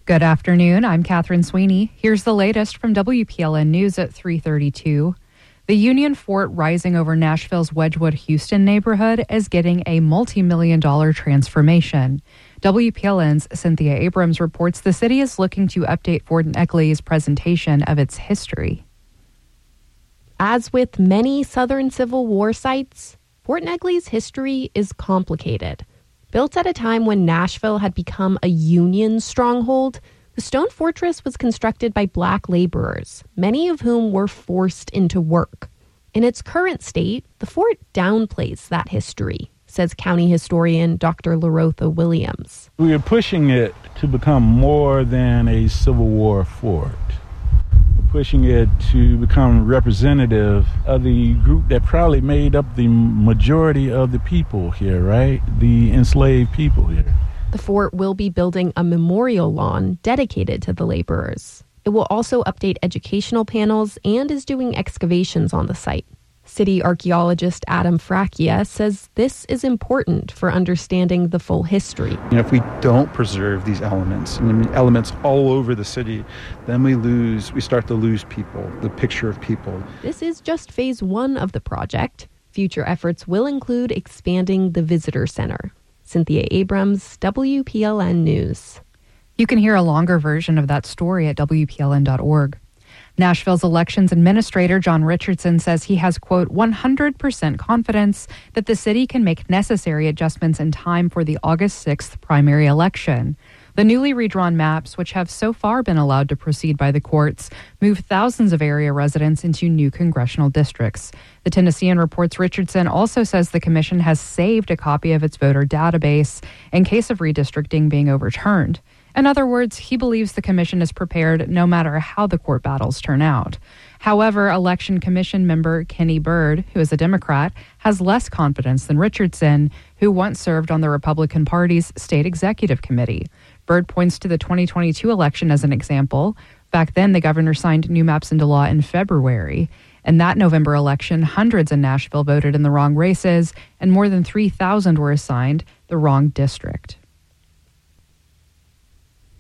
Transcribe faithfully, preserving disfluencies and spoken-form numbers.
Good afternoon. I'm Catherine Sweeney. Here's the latest from W P L N News at three thirty-two. The Union Fort rising over Nashville's Wedgwood-Houston neighborhood is getting a multi-million dollar transformation. W P L N's Cynthia Abrams reports the city is looking to update Fort Negley's presentation of its history. As with many Southern Civil War sites, Fort Negley's history is complicated. Built at a time when Nashville had become a Union stronghold, the stone fortress was constructed by black laborers, many of whom were forced into work. In its current state, the fort downplays that history, says county historian Doctor LaRotha Williams. We are pushing it to become more than a Civil War fort. Pushing it to become representative of the group that probably made up the majority of the people here, right? The enslaved people here. The fort will be building a memorial lawn dedicated to the laborers. It will also update educational panels and is doing excavations on the site. City archaeologist Adam Fracchia says this is important for understanding the full history. You know, if we don't preserve these elements, and elements all over the city, then we lose, we start to lose people, the picture of people. This is just phase one of the project. Future efforts will include expanding the visitor center. Cynthia Abrams, W P L N News. You can hear a longer version of that story at W P L N dot org. Nashville's elections administrator, John Richardson, says he has, quote, one hundred percent confidence that the city can make necessary adjustments in time for the August sixth primary election. The newly redrawn maps, which have so far been allowed to proceed by the courts, move thousands of area residents into new congressional districts. The Tennessean reports Richardson also says the commission has saved a copy of its voter database in case of redistricting being overturned. In other words, he believes the commission is prepared no matter how the court battles turn out. However, Election Commission member Kenny Byrd, who is a Democrat, has less confidence than Richardson, who once served on the Republican Party's state executive committee. Byrd points to the twenty twenty-two election as an example. Back then, the governor signed new maps into law in February. In that November election, hundreds in Nashville voted in the wrong races, and more than three thousand were assigned the wrong district.